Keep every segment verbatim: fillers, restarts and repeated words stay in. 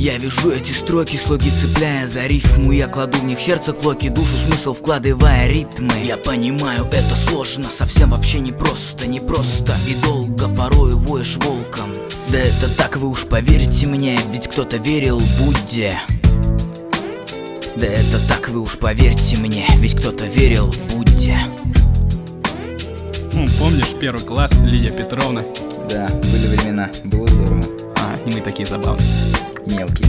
Я вижу эти строки, слоги цепляя за рифму. Я кладу в них сердце, клоки, душу, смысл вкладывая ритмы. Я понимаю, это сложно, совсем вообще непросто, непросто и долго, порою воешь волком. Да это так, вы уж поверьте мне, ведь кто-то верил Будде. Да это так, вы уж поверьте мне, ведь кто-то верил Будде. Ну, помнишь первый класс, Лидия Петровна? Да, были времена, было здорово. А, и мы такие забавные. Мелкие.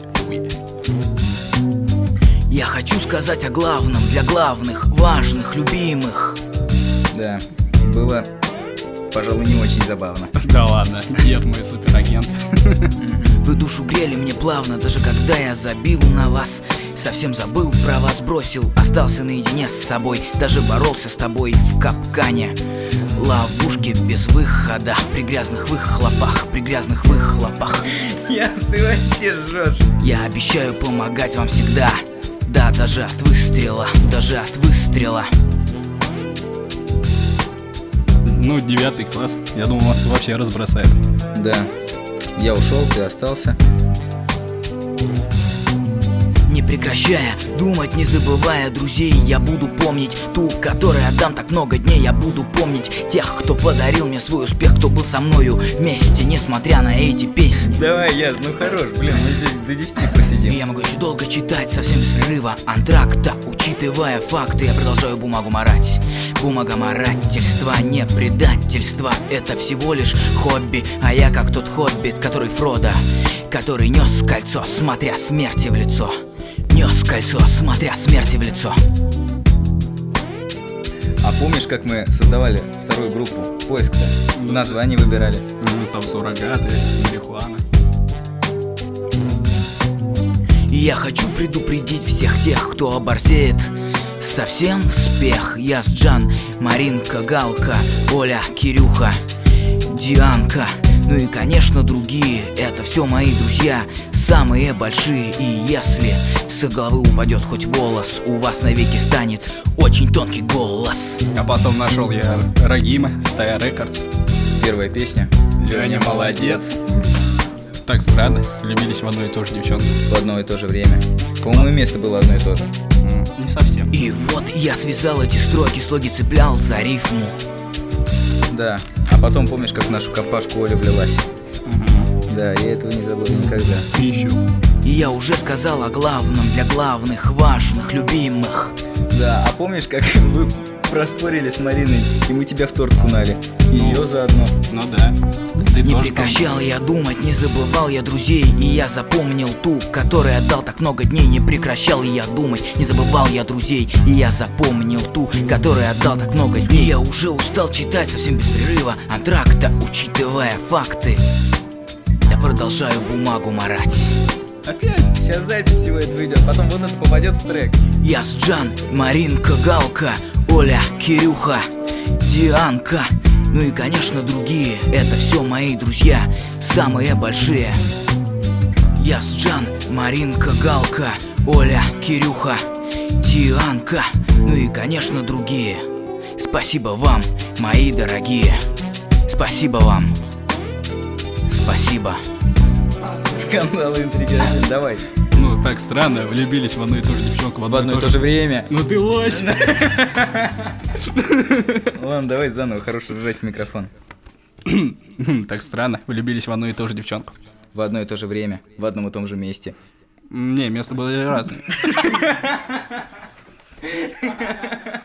Я хочу сказать о главном, для главных, важных, любимых. Да, было, пожалуй, не очень забавно. Да ладно, дед мой суперагент. Вы душу грели мне плавно, даже когда я забил на вас. Совсем забыл про вас, бросил, остался наедине с собой. Даже боролся с тобой в капкане. Ловушки без выхода, при грязных выхлопах, при грязных выхлопах. Ясно, ты вообще жжешь. Я обещаю помогать вам всегда. Да, даже от выстрела, даже от выстрела. Ну, девятый класс. Я думал, вас вообще разбросают. Да, я ушел, ты остался. Не прекращая думать, не забывая друзей, я буду помнить ту, которой отдам так много дней. Я буду помнить тех, кто подарил мне свой успех, кто был со мною вместе, несмотря на эти песни. Давай, Яз, ну хорош, блин, мы здесь до десяти посидим. И я могу еще долго читать, совсем без перерыва антракта, учитывая факты. Я продолжаю бумагу марать. Бумага марательства, не предательство. Это всего лишь хобби, а я как тот хоббит, который Фродо, который нес кольцо, смотря смерти в лицо. Нес кольцо, смотря смерти в лицо. А помнишь, как мы создавали вторую группу? Поиск-то. Ну, название выбирали. Ну, там суррогаты, марихуана. И я хочу предупредить всех тех, кто оборзеет совсем в спех. Ясджан, Маринка, Галка, Оля, Кирюха, Дианка, ну и, конечно, другие. Это все мои друзья, самые большие. И если с их головы упадет хоть волос, у вас навеки станет очень тонкий голос. А потом нашел я Рагима, Стая Рекордс. Первая песня. Леня молодец. Так странно, влюбились в одну и ту же девчонку. В одно и то же время. По-моему, место было одно и то же. Не совсем. И вот я связал эти строки, слоги цеплял за рифму. Да, а потом помнишь, как в нашу компашку Оля влилась? Угу. Да, я этого не забуду никогда. Еще. И я уже сказал о главном, для главных, важных, любимых. Да, а помнишь, как вы проспорили с Мариной, и мы тебя в торт кунали? И Ну. ее заодно. Ну да. Ты Не тоже прекращал там. я думать, не забывал я друзей. И я запомнил ту, которой отдал так много дней. Не прекращал я думать, не забывал я друзей. И я запомнил ту, которой отдал так много дней. Я уже устал читать совсем без перерыва антракта, учитывая факты. Я продолжаю бумагу марать. Опять? Сейчас запись всего этого выйдет, потом вот это попадет в трек. Ясджан, Маринка, Галка, Оля, Кирюха, Дианка, ну и, конечно, другие. Это все мои друзья, самые большие. Ясджан, Маринка, Галка, Оля, Кирюха, Дианка, ну и, конечно, другие. Спасибо вам, мои дорогие. Спасибо вам. Спасибо. Скандалы, интриги, давай. Ну, так странно, влюбились в одну и ту же девчонку В одно и то же время. Ну ты лось. Ладно, давай заново, хорошо сжать в микрофон. Так странно, влюбились в одну и ту же девчонку. В одно и то же время, в одном и том же месте. Не, места были разные.